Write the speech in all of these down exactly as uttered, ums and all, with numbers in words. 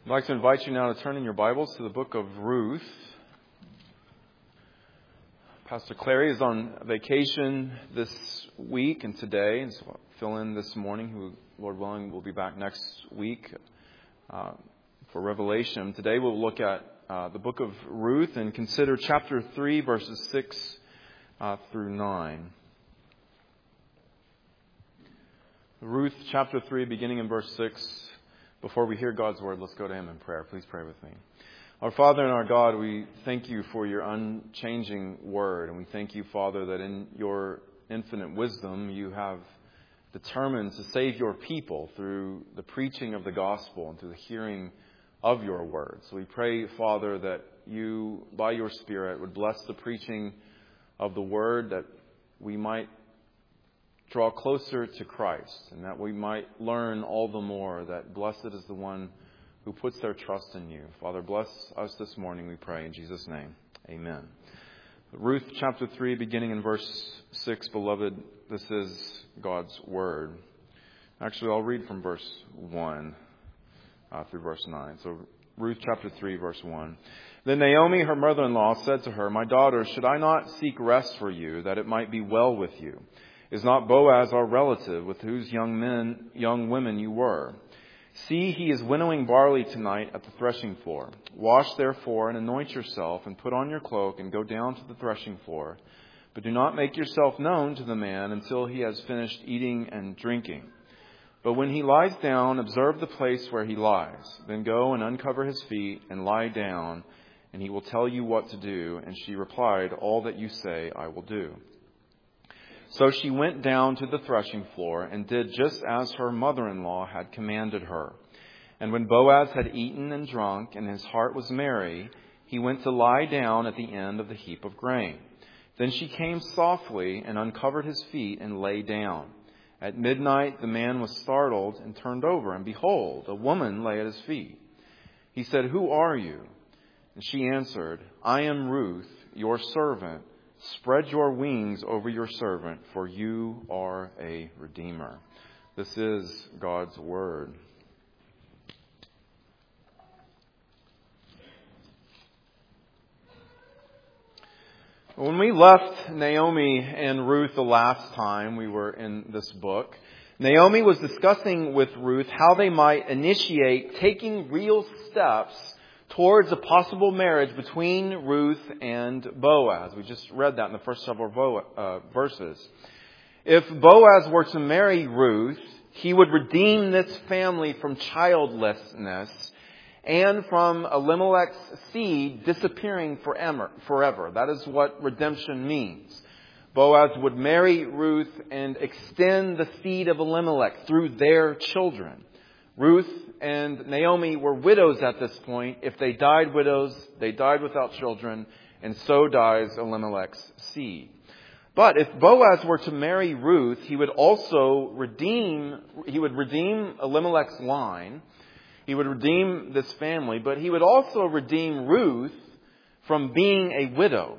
I'd like to invite you now to turn in your Bibles to the book of Ruth. Pastor Clary is on vacation this week and today, and so I'll fill in this morning, who, Lord willing, will be back next week uh, for Revelation. Today we'll look at uh, the book of Ruth and consider chapter three, verses six uh, through nine. Ruth chapter three, beginning in verse six. Before we hear God's word, let's go to Him in prayer. Please pray with me. Our Father and our God, we thank you for your unchanging word. And we thank you, Father, that in your infinite wisdom, you have determined to save your people through the preaching of the gospel and through the hearing of your word. So we pray, Father, that you, by your Spirit, would bless the preaching of the word, that we might draw closer to Christ, and that we might learn all the more that blessed is the one who puts their trust in you. Father, bless us this morning, we pray, in Jesus' name. Amen. Ruth chapter three, beginning in verse six, beloved, this is God's word. Actually, I'll read from verse one uh, through verse nine. So Ruth chapter three, verse one. Then Naomi, her mother-in-law, said to her, "My daughter, should I not seek rest for you, that it might be well with you? Is not Boaz our relative, with whose young men, young women you were? See, he is winnowing barley tonight at the threshing floor. Wash therefore and anoint yourself, and put on your cloak, and go down to the threshing floor. But do not make yourself known to the man until he has finished eating and drinking. But when he lies down, observe the place where he lies. Then go and uncover his feet and lie down, and he will tell you what to do." And she replied, "All that you say I will do." So she went down to the threshing floor and did just as her mother-in-law had commanded her. And when Boaz had eaten and drunk, and his heart was merry, he went to lie down at the end of the heap of grain. Then she came softly and uncovered his feet and lay down. At midnight the man was startled and turned over, and behold, a woman lay at his feet. He said, "Who are you?" And she answered, "I am Ruth, your servant. Spread your wings over your servant, for you are a redeemer." This is God's word. When we left Naomi and Ruth the last time we were in this book, Naomi was discussing with Ruth how they might initiate taking real steps towards a possible marriage between Ruth and Boaz. We just read that in the first several vo- uh, verses. If Boaz were to marry Ruth, he would redeem this family from childlessness and from Elimelech's seed disappearing forever. That is what redemption means. Boaz would marry Ruth and extend the seed of Elimelech through their children. Ruth and Naomi were widows at this point. If they died widows, they died without children, and so dies Elimelech's seed. But if Boaz were to marry Ruth, he would also redeem, he would redeem Elimelech's line. He would redeem this family, but he would also redeem Ruth from being a widow.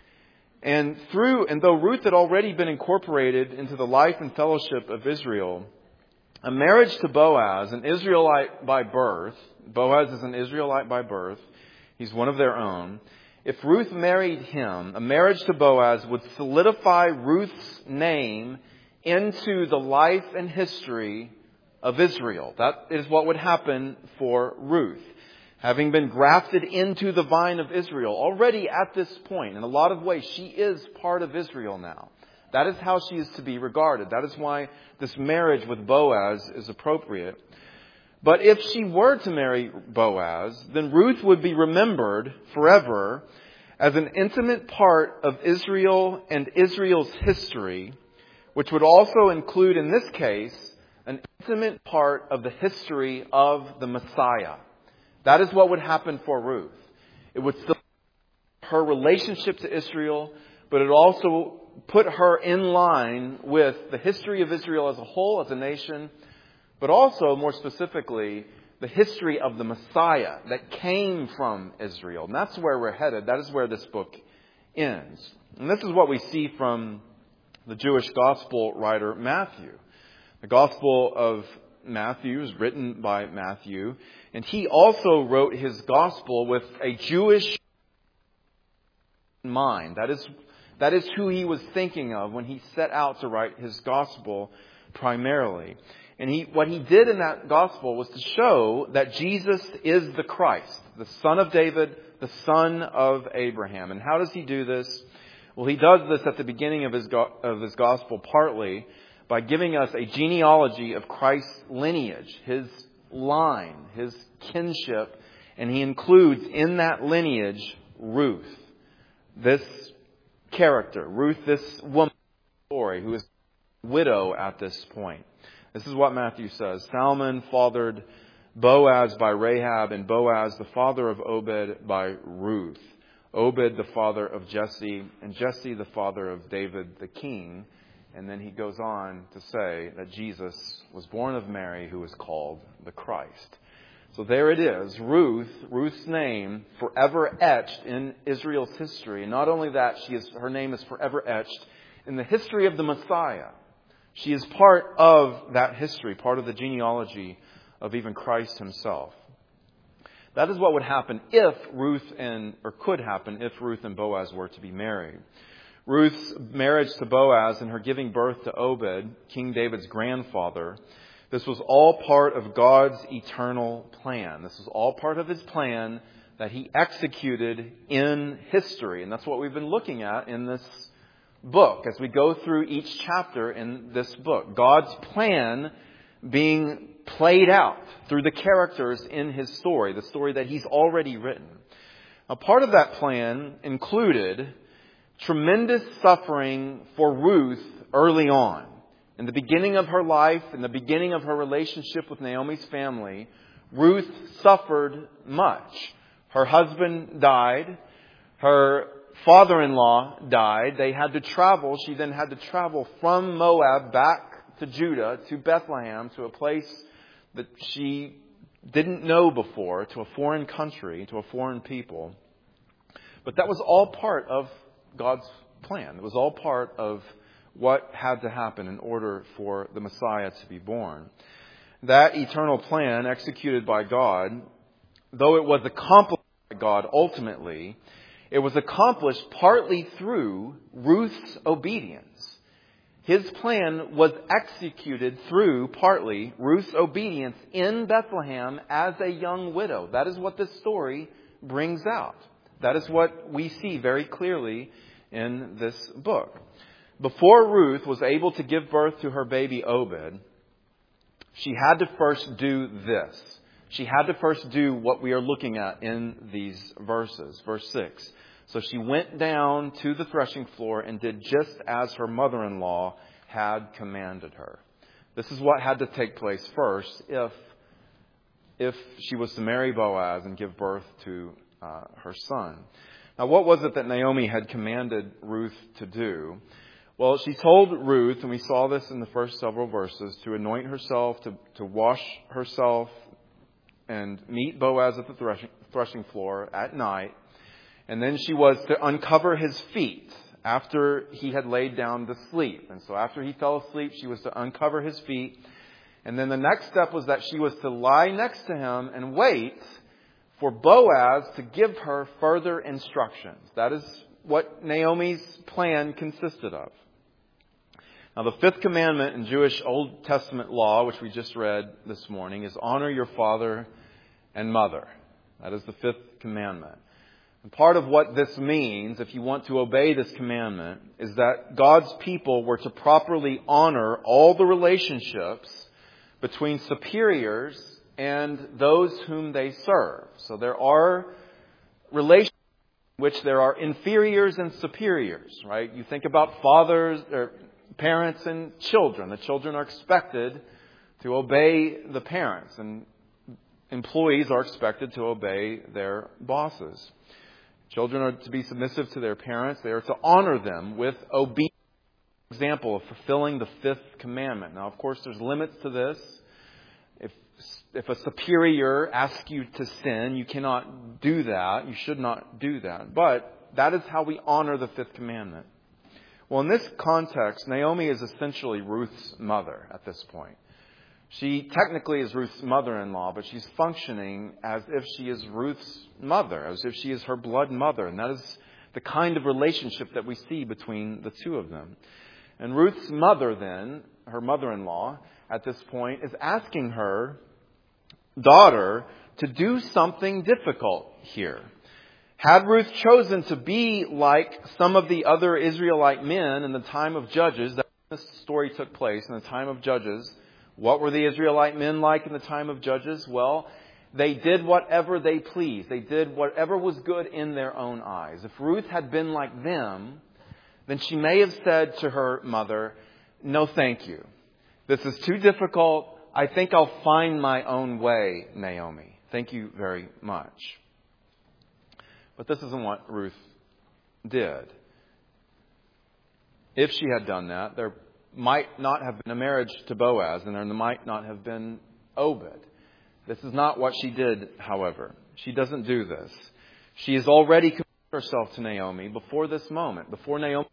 And through, and though Ruth had already been incorporated into the life and fellowship of Israel, a marriage to Boaz, an Israelite by birth, Boaz is an Israelite by birth, he's one of their own. If Ruth married him, a marriage to Boaz would solidify Ruth's name into the life and history of Israel. That is what would happen for Ruth. Having been grafted into the vine of Israel, already at this point, in a lot of ways, she is part of Israel now. That is how she is to be regarded. That is why this marriage with Boaz is appropriate. But if she were to marry Boaz, then Ruth would be remembered forever as an intimate part of Israel and Israel's history, which would also include, in this case, an intimate part of the history of the Messiah. That is what would happen for Ruth. It would still her relationship to Israel, but it also put her in line with the history of Israel as a whole, as a nation, but also, more specifically, the history of the Messiah that came from Israel. And that's where we're headed. That is where this book ends. And this is what we see from the Jewish gospel writer Matthew. The Gospel of Matthew, is written by Matthew, and he also wrote his gospel with a Jewish mind. That is, that is who he was thinking of when he set out to write his gospel primarily. And he, what he did in that gospel was to show that Jesus is the Christ, the Son of David, the Son of Abraham. And how does he do this? Well, he does this at the beginning of his go- of his gospel, partly by giving us a genealogy of Christ's lineage, his line, his kinship, and he includes in that lineage Ruth, this character, Ruth, this woman story, who is a widow at this point. This is what Matthew says. Salmon fathered Boaz by Rahab, and Boaz the father of Obed by Ruth. Obed the father of Jesse, and Jesse the father of David the king. And then he goes on to say that Jesus was born of Mary, who is called the Christ. So there it is, Ruth, Ruth's name forever etched in Israel's history. And not only that, she is, her name is forever etched in the history of the Messiah. She is part of that history, part of the genealogy of even Christ himself. That is what would happen if Ruth and, or could happen if Ruth and Boaz were to be married. Ruth's marriage to Boaz and her giving birth to Obed, King David's grandfather, this was all part of God's eternal plan. This was all part of his plan that he executed in history. And that's what we've been looking at in this book as we go through each chapter in this book. God's plan being played out through the characters in his story, the story that he's already written. Now, part of that plan included tremendous suffering for Ruth early on. In the beginning of her life, in the beginning of her relationship with Naomi's family, Ruth suffered much. Her husband died. Her father-in-law died. They had to travel. She then had to travel from Moab back to Judah, to Bethlehem, to a place that she didn't know before, to a foreign country, to a foreign people. But that was all part of God's plan. It was all part of what had to happen in order for the Messiah to be born. That eternal plan executed by God, though it was accomplished by God ultimately, it was accomplished partly through Ruth's obedience. His plan was executed through partly Ruth's obedience in Bethlehem as a young widow. That is what this story brings out. That is what we see very clearly in this book. Before Ruth was able to give birth to her baby Obed, she had to first do this. She had to first do what we are looking at in these verses. Verse six. So she went down to the threshing floor and did just as her mother-in-law had commanded her. This is what had to take place first if, if she was to marry Boaz and give birth to uh, her son. Now, what was it that Naomi had commanded Ruth to do? Well, she told Ruth, and we saw this in the first several verses, to anoint herself, to, to wash herself, and meet Boaz at the threshing, threshing floor at night. And then she was to uncover his feet after he had laid down to sleep. And so after he fell asleep, she was to uncover his feet. And then the next step was that she was to lie next to him and wait for Boaz to give her further instructions. That is what Naomi's plan consisted of. Now, the fifth commandment in Jewish Old Testament law, which we just read this morning, is honor your father and mother. That is the fifth commandment. And part of what this means, if you want to obey this commandment, is that God's people were to properly honor all the relationships between superiors and those whom they serve. So there are relationships in which there are inferiors and superiors, right? You think about fathers or parents and children. The children are expected to obey the parents, and employees are expected to obey their bosses. Children are to be submissive to their parents. They are to honor them with obedience. Example of fulfilling the fifth commandment. Now, of course, there's limits to this. If if a superior asks you to sin, you cannot do that. You should not do that. But that is how we honor the fifth commandment. Well, in this context, Naomi is essentially Ruth's mother at this point. She technically is Ruth's mother-in-law, but she's functioning as if she is Ruth's mother, as if she is her blood mother. And that is the kind of relationship that we see between the two of them. And Ruth's mother then, her mother-in-law, at this point, is asking her daughter to do something difficult here. Had Ruth chosen to be like some of the other Israelite men in the time of Judges, that this story took place in the time of Judges, what were the Israelite men like in the time of Judges? Well, they did whatever they pleased. They did whatever was good in their own eyes. If Ruth had been like them, then she may have said to her mother, "No, thank you. This is too difficult. I think I'll find my own way, Naomi. Thank you very much." But this isn't what Ruth did. If she had done that, there might not have been a marriage to Boaz, and there might not have been Obed. This is not what she did, however. She doesn't do this. She has already committed herself to Naomi before this moment. Before Naomi,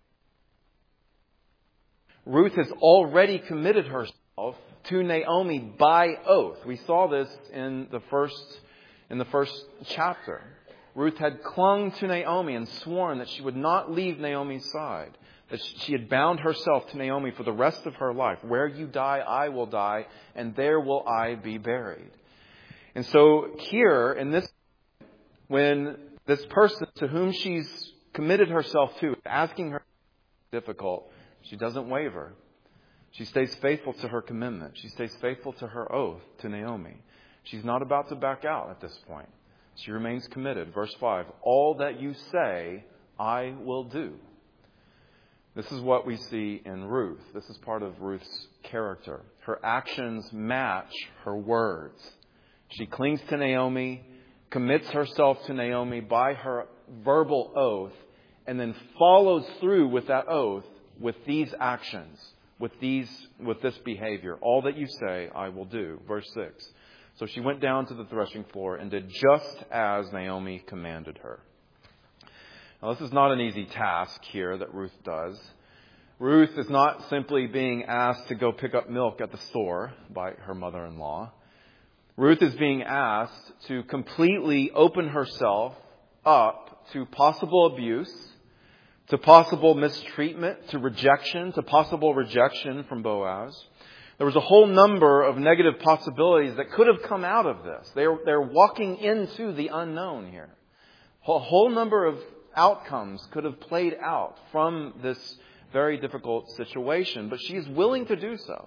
Ruth has already committed herself to Naomi by oath. We saw this in the first in the first chapter. Ruth had clung to Naomi and sworn that she would not leave Naomi's side, that she had bound herself to Naomi for the rest of her life. Where you die, I will die, and there will I be buried. And so here, in this, when this person to whom she's committed herself to, asking her difficult, she doesn't waver. She stays faithful to her commitment. She stays faithful to her oath to Naomi. She's not about to back out at this point. She remains committed. Verse five, all that you say, I will do. This is what we see in Ruth. This is part of Ruth's character. Her actions match her words. She clings to Naomi, commits herself to Naomi by her verbal oath, and then follows through with that oath with these actions, with these, with this behavior. All that you say, I will do. Verse six. So she went down to the threshing floor and did just as Naomi commanded her. Now, this is not an easy task here that Ruth does. Ruth is not simply being asked to go pick up milk at the store by her mother-in-law. Ruth is being asked to completely open herself up to possible abuse, to possible mistreatment, to rejection, to possible rejection from Boaz. There was a whole number of negative possibilities that could have come out of this. They're, they're walking into the unknown here. A whole number of outcomes could have played out from this very difficult situation, but she is willing to do so.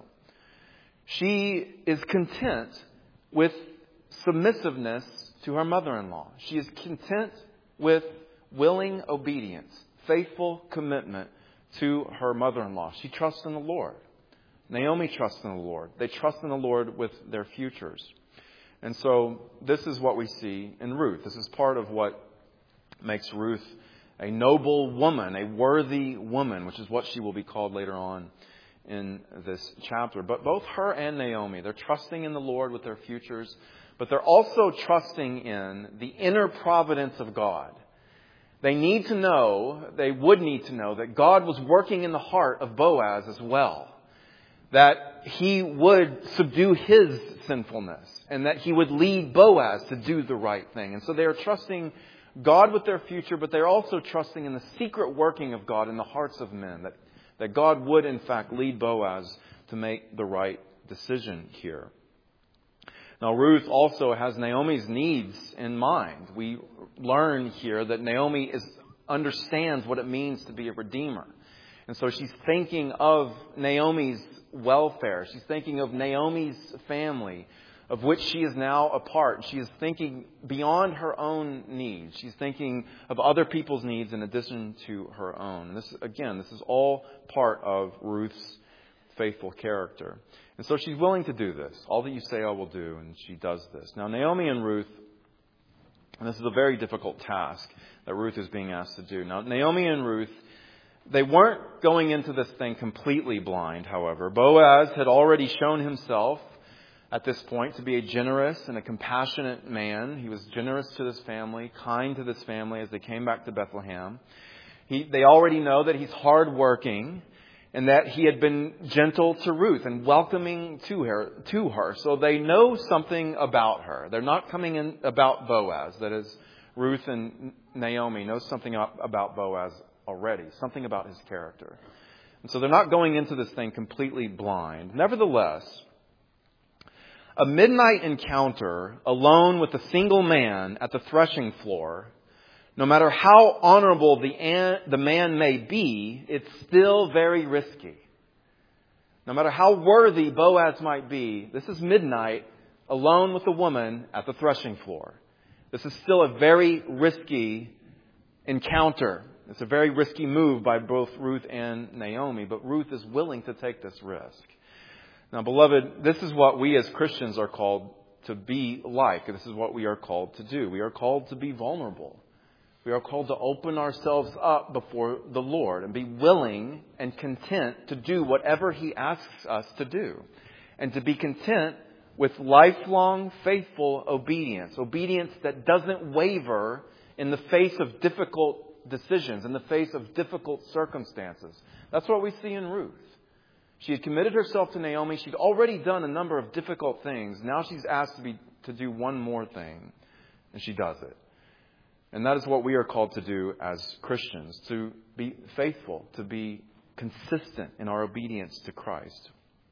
She is content with submissiveness to her mother-in-law. She is content with willing obedience, faithful commitment to her mother-in-law. She trusts in the Lord. Naomi trusts in the Lord. They trust in the Lord with their futures. And so this is what we see in Ruth. This is part of what makes Ruth a noble woman, a worthy woman, which is what she will be called later on in this chapter. But both her and Naomi, they're trusting in the Lord with their futures, but they're also trusting in the inner providence of God. They need to know, they would need to know that God was working in the heart of Boaz as well. That he would subdue his sinfulness and that he would lead Boaz to do the right thing. And so they are trusting God with their future, but they're also trusting in the secret working of God in the hearts of men. That, that God would, in fact, lead Boaz to make the right decision here. Now, Ruth also has Naomi's needs in mind. We learn here that Naomi is, understands what it means to be a redeemer. And so she's thinking of Naomi's welfare. She's thinking of Naomi's family, of which she is now a part. She is thinking beyond her own needs. She's thinking of other people's needs in addition to her own. And this, again, this is all part of Ruth's faithful character. And so she's willing to do this. All that you say I will do, and she does this. Now, Naomi and Ruth, and this is a very difficult task that Ruth is being asked to do. Now, Naomi and Ruth, they weren't going into this thing completely blind, however. Boaz had already shown himself at this point to be a generous and a compassionate man. He was generous to this family, kind to this family as they came back to Bethlehem. He, they already know that he's hardworking and that he had been gentle to Ruth and welcoming to her, to her. So they know something about her. They're not coming in about Boaz. That is, Ruth and Naomi know something about Boaz already, something about his character. And so they're not going into this thing completely blind. Nevertheless, a midnight encounter alone with a single man at the threshing floor, no matter how honorable the, an, the man may be, it's still very risky. No matter how worthy Boaz might be, this is midnight alone with a woman at the threshing floor. This is still a very risky encounter. It's a very risky move by both Ruth and Naomi, but Ruth is willing to take this risk. Now, beloved, this is what we as Christians are called to be like. This is what we are called to do. We are called to be vulnerable. We are called to open ourselves up before the Lord and be willing and content to do whatever He asks us to do. And to be content with lifelong, faithful obedience. Obedience that doesn't waver in the face of difficult decisions, in the face of difficult circumstances. That's what we see in Ruth. She had committed herself to Naomi. She'd already done a number of difficult things. Now she's asked to be to do one more thing, and she does it. And that is what we are called to do as Christians, to be faithful, to be consistent in our obedience to Christ,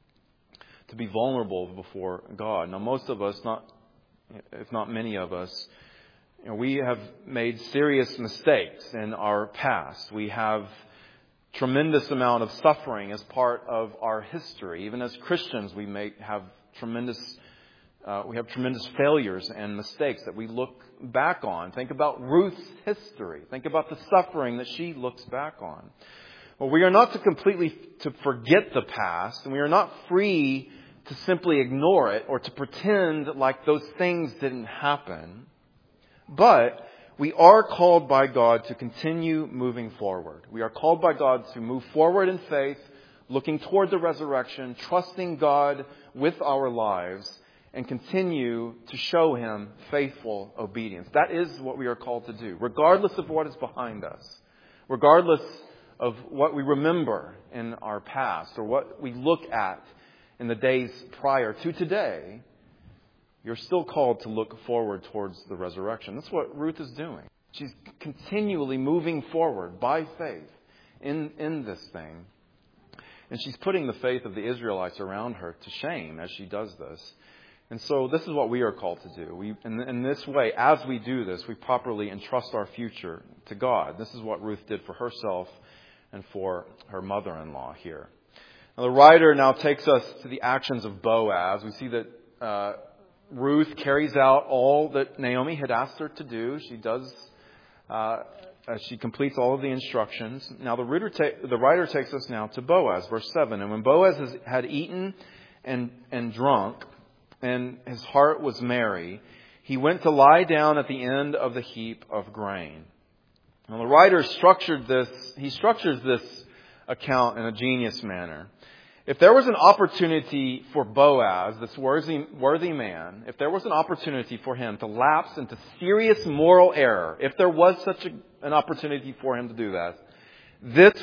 to be vulnerable before God. Now, most of us, not if not many of us, you know, we have made serious mistakes in our past. We have tremendous amount of suffering as part of our history. Even as Christians, we may have tremendous uh, we have tremendous failures and mistakes that we look back on. Think about Ruth's history. Think about the suffering that she looks back on. Well, we are not to completely to forget the past, and we are not free to simply ignore it or to pretend like those things didn't happen. But we are called by God to continue moving forward. We are called by God to move forward in faith, looking toward the resurrection, trusting God with our lives, and continue to show Him faithful obedience. That is what we are called to do, regardless of what is behind us, regardless of what we remember in our past or what we look at in the days prior to today. You're still called to look forward towards the resurrection. That's what Ruth is doing. She's continually moving forward by faith in, in this thing. And she's putting the faith of the Israelites around her to shame as she does this. And so this is what we are called to do. We, in, in this way, as we do this, we properly entrust our future to God. This is what Ruth did for herself and for her mother-in-law here. Now, the writer now takes us to the actions of Boaz. We see that uh, Ruth carries out all that Naomi had asked her to do. She does. Uh, she completes all of the instructions. Now, the writer, ta- the writer takes us now to Boaz, verse seven. And when Boaz has, had eaten and, and drunk, and his heart was merry, he went to lie down at the end of the heap of grain. Now, the writer structured this. He structures this account in a genius manner. If there was an opportunity for Boaz, this worthy, worthy man, if there was an opportunity for him to lapse into serious moral error, if there was such a, an opportunity for him to do that, this,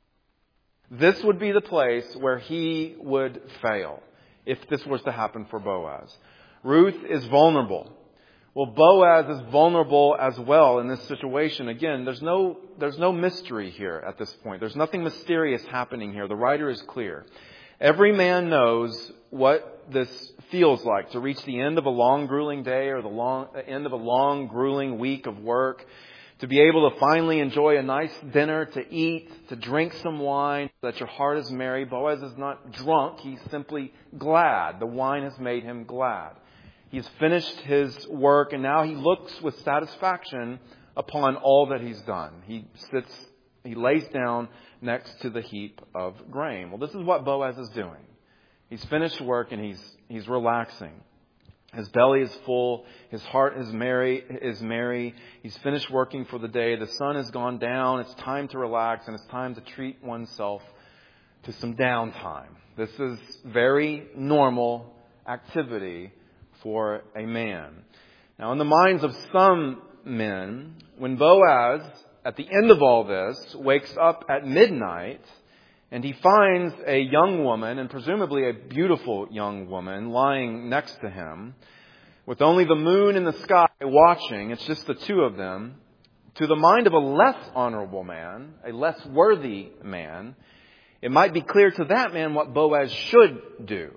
this would be the place where he would fail if this was to happen for Boaz. Ruth is vulnerable. Well, Boaz is vulnerable as well in this situation. Again, there's no, there's no mystery here at this point. There's nothing mysterious happening here. The writer is clear. Every man knows what this feels like to reach the end of a long, grueling day or the long, end of a long, grueling week of work, to be able to finally enjoy a nice dinner, to eat, to drink some wine, so that your heart is merry. Boaz is not drunk. He's simply glad. The wine has made him glad. He's finished his work, and now he looks with satisfaction upon all that he's done. He sits, he lays down next to the heap of grain. Well, this is what Boaz is doing. He's finished work, and he's he's relaxing. His belly is full. His heart is merry. Is merry. He's finished working for the day. The sun has gone down. It's time to relax, and it's time to treat oneself to some downtime. This is very normal activity for a man. Now, in the minds of some men, when Boaz, at the end of all this, wakes up at midnight And he finds a young woman, and presumably a beautiful young woman, lying next to him, with only the moon in the sky watching. It's just the two of them. To the mind of a less honorable man, a less worthy man, it might be clear to that man what Boaz should do.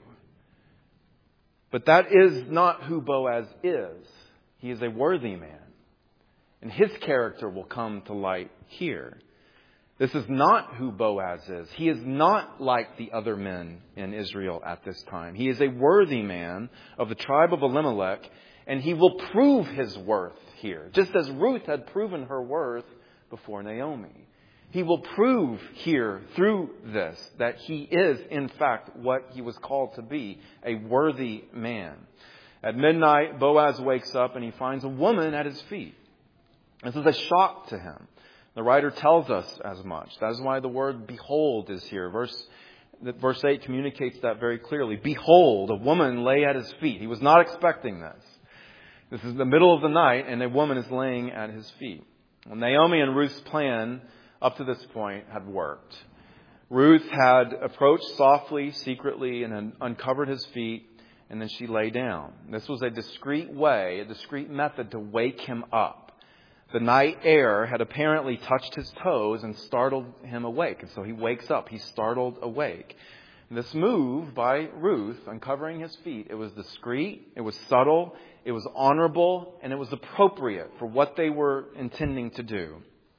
But that is not who Boaz is. He is a worthy man. And his character will come to light here. This is not who Boaz is. He is not like the other men in Israel at this time. He is a worthy man of the tribe of Elimelech, and he will prove his worth here, just as Ruth had proven her worth before Naomi. He will prove here through this that he is, in fact, what he was called to be, a worthy man. At midnight, Boaz wakes up and he finds a woman at his feet. This is a shock to him. The writer tells us as much. That is why the word behold is here. Verse, verse eight communicates that very clearly. Behold, a woman lay at his feet. He was not expecting this. This is the middle of the night and a woman is laying at his feet. Well, Naomi and Ruth's plan up to this point had worked. Ruth had approached softly, secretly, and had uncovered his feet, and then she lay down. This was a discreet way, a discreet method to wake him up. The night air had apparently touched his toes and startled him awake. And so he wakes up. He's startled awake. And this move by Ruth, uncovering his feet, it was discreet, it was subtle, it was honorable, and it was appropriate for what they were intending to do.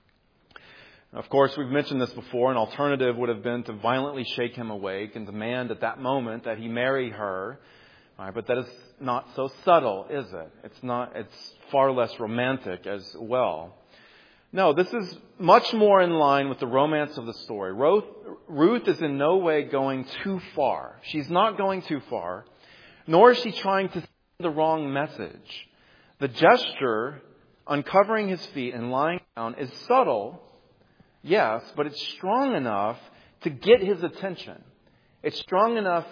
Of course, we've mentioned this before. An alternative would have been to violently shake him awake and demand at that moment that he marry her. All right, but that is not so subtle, is it? It's not. It's far less romantic as well. No, this is much more in line with the romance of the story. Ruth, Ruth is in no way going too far. She's not going too far, nor is she trying to send the wrong message. The gesture, uncovering his feet and lying down, is subtle, yes, but it's strong enough to get his attention. It's strong enough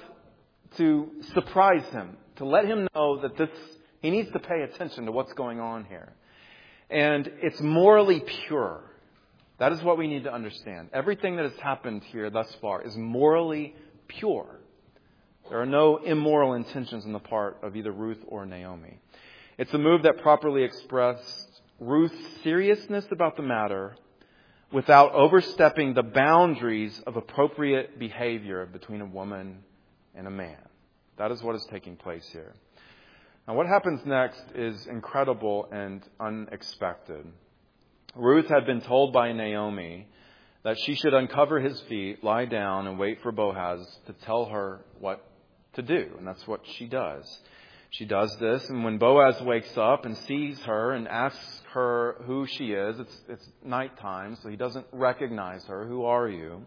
to surprise him, to let him know that this he needs to pay attention to what's going on here. And it's morally pure. That is what we need to understand. Everything that has happened here thus far is morally pure. There are no immoral intentions on the part of either Ruth or Naomi. It's a move that properly expressed Ruth's seriousness about the matter without overstepping the boundaries of appropriate behavior between a woman and a man. That is what is taking place here. Now, what happens next is incredible and unexpected. Ruth had been told by Naomi that she should uncover his feet, lie down, and wait for Boaz to tell her what to do. And that's what she does. She does this, and when Boaz wakes up and sees her and asks her who she is, it's, it's nighttime, so he doesn't recognize her. Who are you?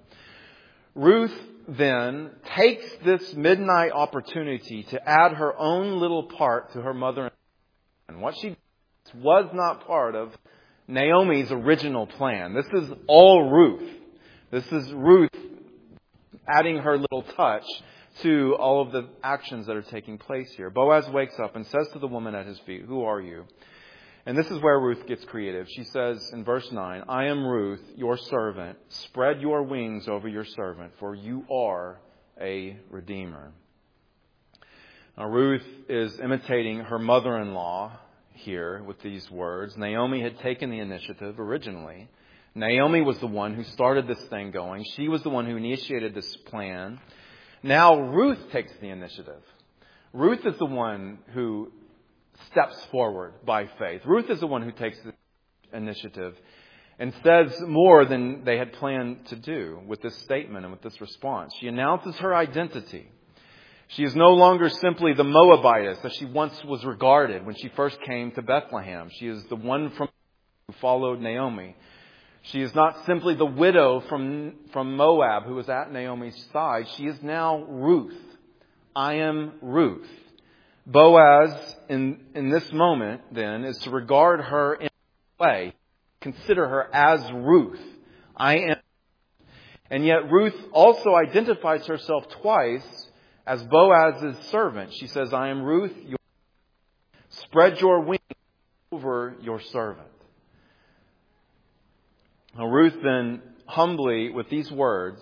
Ruth then takes this midnight opportunity to add her own little part to her mother. And what she does was not part of Naomi's original plan. This is all Ruth. This is Ruth adding her little touch to all of the actions that are taking place here. Boaz wakes up and says to the woman at his feet, "Who are you?" And this is where Ruth gets creative. She says in verse nine, "I am Ruth, your servant. Spread your wings over your servant, for you are a redeemer." Now, Ruth is imitating her mother-in-law here with these words. Naomi had taken the initiative originally. Naomi was the one who started this thing going. She was the one who initiated this plan. Now Ruth takes the initiative. Ruth is the one who steps forward by faith. Ruth is the one who takes the initiative and says more than they had planned to do with this statement and with this response. She announces her identity. She is no longer simply the Moabitess as she once was regarded when she first came to Bethlehem. She is the one from who followed Naomi. She is not simply the widow from, from Moab who was at Naomi's side. She is now Ruth. I am Ruth. Boaz, in, in this moment, then, is to regard her in a way, consider her as Ruth. I am. And yet Ruth also identifies herself twice as Boaz's servant. She says, "I am Ruth, your spread your wings over your servant." Now, Ruth then humbly, with these words,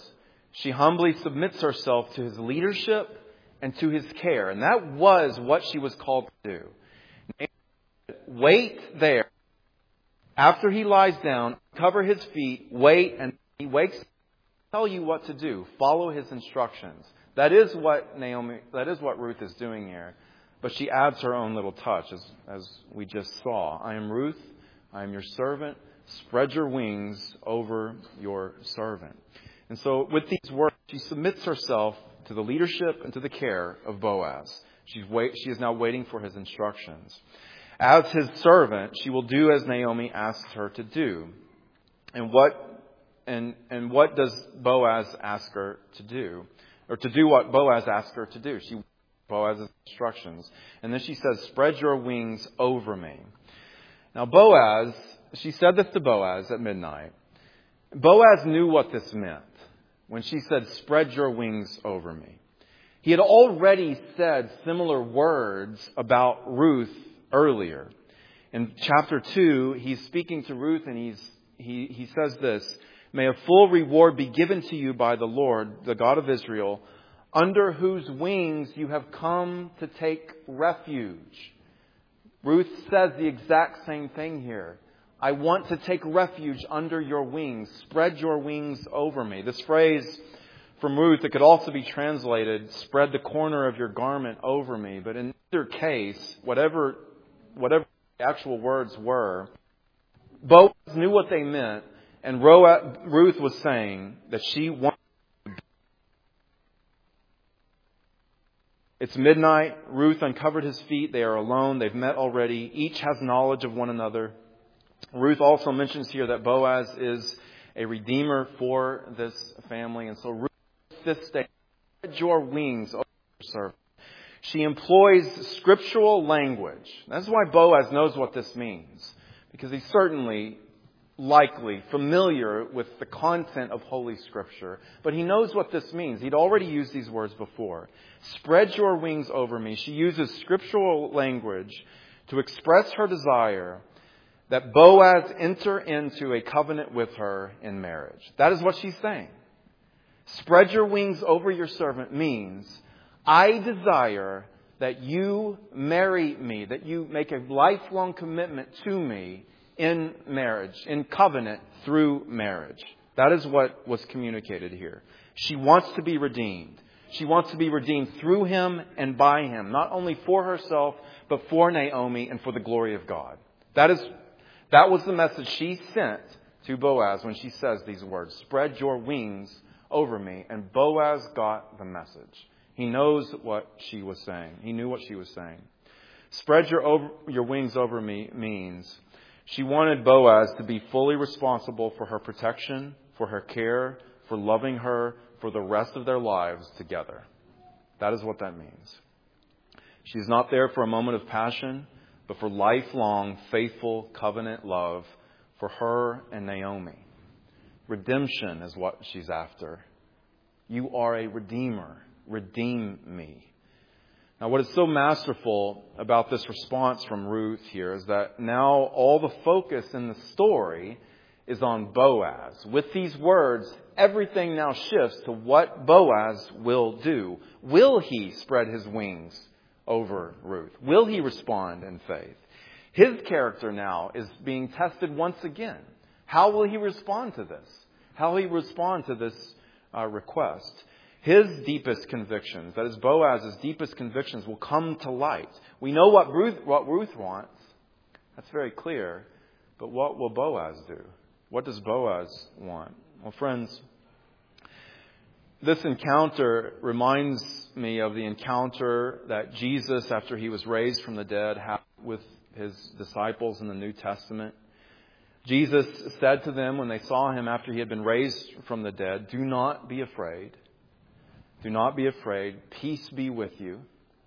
She humbly submits herself to his leadership and to his care. And that was what she was called to do. Wait there. After he lies down, cover his feet, wait, and he wakes up, tell you what to do. Follow his instructions. That is what Naomi, that is what Ruth is doing here. But she adds her own little touch, as, as we just saw. I am Ruth. I am your servant. Spread your wings over your servant. And so with these words, she submits herself to the leadership and to the care of Boaz. She's wait, she is now waiting for his instructions. As his servant, she will do as Naomi asks her to do. And what, and, and what does Boaz ask her to do? Or to do what Boaz asked her to do. She Boaz's instructions. And then she says, spread your wings over me. Now Boaz, she said this to Boaz at midnight. Boaz knew what this meant when she said, spread your wings over me. He had already said similar words about Ruth earlier. In chapter two, he's speaking to Ruth and he's, he, he says this, may a full reward be given to you by the Lord, the God of Israel, under whose wings you have come to take refuge. Ruth says the exact same thing here. I want to take refuge under your wings. Spread your wings over me. This phrase from Ruth, it could also be translated, spread the corner of your garment over me. But in either case, whatever, whatever the actual words were, Boaz knew what they meant. And Ruth was saying that she wanted. It's midnight. Ruth uncovered his feet. They are alone. They've met already. Each has knowledge of one another. Ruth also mentions here that Boaz is a redeemer for this family. And so Ruth, this day, spread your wings over your servant. She employs scriptural language. That's why Boaz knows what this means. Because he's certainly likely familiar with the content of Holy Scripture. But he knows what this means. He'd already used these words before. Spread your wings over me. She uses scriptural language to express her desire that Boaz enter into a covenant with her in marriage. That is what she's saying. Spread your wings over your servant means I desire that you marry me, that you make a lifelong commitment to me in marriage, in covenant through marriage. That is what was communicated here. She wants to be redeemed. She wants to be redeemed through him and by him, not only for herself, but for Naomi and for the glory of God. That is, that was the message she sent to Boaz when she says these words, spread your wings over me. And Boaz got the message. He knows what she was saying. He knew what she was saying. Spread your, over, your wings over me means she wanted Boaz to be fully responsible for her protection, for her care, for loving her, for the rest of their lives together. That is what that means. She's not there for a moment of passion, but for lifelong, faithful, covenant love for her and Naomi. Redemption is what she's after. You are a redeemer. Redeem me. Now, what is so masterful about this response from Ruth here is that now all the focus in the story is on Boaz. With these words, everything now shifts to what Boaz will do. Will he spread his wings over Ruth? Will he respond in faith? His character now is being tested once again. How will he respond to this? How will he respond to this uh, request? His deepest convictions, that is Boaz's deepest convictions, will come to light. We know what Ruth, what Ruth wants. That's very clear. But what will Boaz do? What does Boaz want? Well, friends, this encounter reminds me of the encounter that Jesus, after he was raised from the dead, had with his disciples in the New Testament. Jesus said to them when they saw him after he had been raised from the dead, do not be afraid. Do not be afraid. Peace be with you.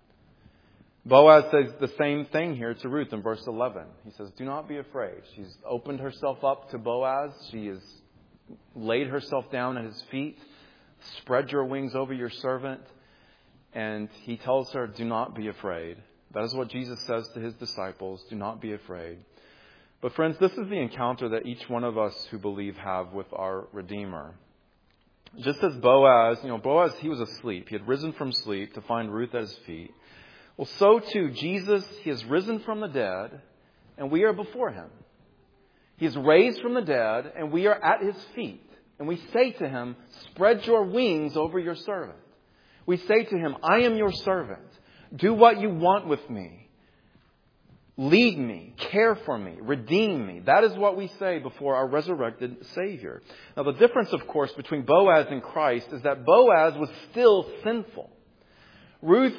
Boaz says the same thing here to Ruth in verse eleven. He says, do not be afraid. She's opened herself up to Boaz. She has laid herself down at his feet. Spread your wings over your servant. And he tells her, do not be afraid. That is what Jesus says to his disciples. Do not be afraid. But friends, this is the encounter that each one of us who believe have with our Redeemer. Just as Boaz, you know, Boaz, he was asleep. He had risen from sleep to find Ruth at his feet. Well, so too, Jesus, he has risen from the dead, and we are before him. He is raised from the dead, and we are at his feet. And we say to him, spread your wings over your servant. We say to him, I am your servant. Do what you want with me. Lead me, care for me, redeem me. That is what we say before our resurrected Savior. Now, the difference, of course, between Boaz and Christ is that Boaz was still sinful. Ruth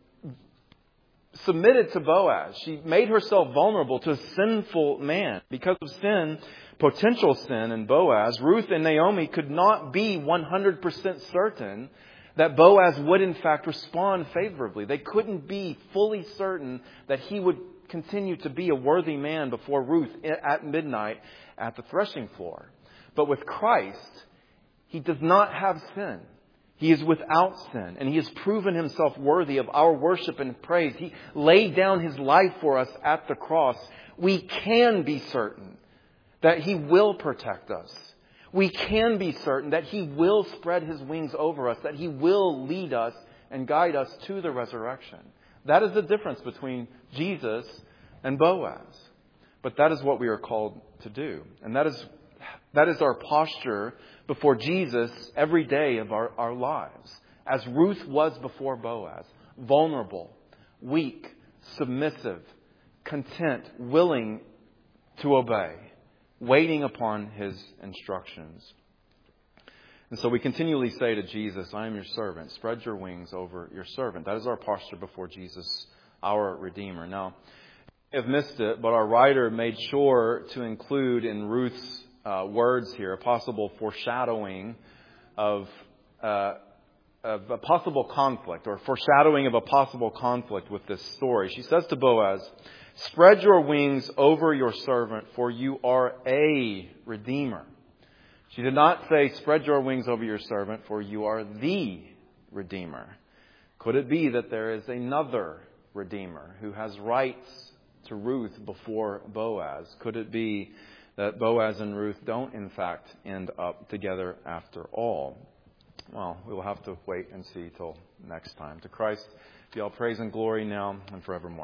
submitted to Boaz. She made herself vulnerable to a sinful man. Because of sin, potential sin in Boaz, Ruth and Naomi could not be one hundred percent certain that Boaz would in fact respond favorably. They couldn't be fully certain that he would continue to be a worthy man before Ruth at midnight at the threshing floor. But with Christ, he does not have sin. He is without sin, and he has proven himself worthy of our worship and praise. He laid down his life for us at the cross. We can be certain that he will protect us. We can be certain that he will spread his wings over us, that he will lead us and guide us to the resurrection. That is the difference between Jesus and Boaz. But that is what we are called to do. And that is that is our posture before Jesus every day of our, our lives. As Ruth was before Boaz. Vulnerable, weak, submissive, content, willing to obey, waiting upon his instructions. And so we continually say to Jesus, I am your servant. Spread your wings over your servant. That is our posture before Jesus, our Redeemer. Now, you have missed it, but our writer made sure to include in Ruth's uh, words here a possible foreshadowing of, uh, of a possible conflict, or foreshadowing of a possible conflict with this story. She says to Boaz, spread your wings over your servant, for you are a Redeemer. She did not say, spread your wings over your servant, for you are the Redeemer. Could it be that there is another Redeemer who has rights to Ruth before Boaz? Could it be that Boaz and Ruth don't, in fact, end up together after all? Well, we will have to wait and see till next time. To Christ be all praise and glory now and forevermore.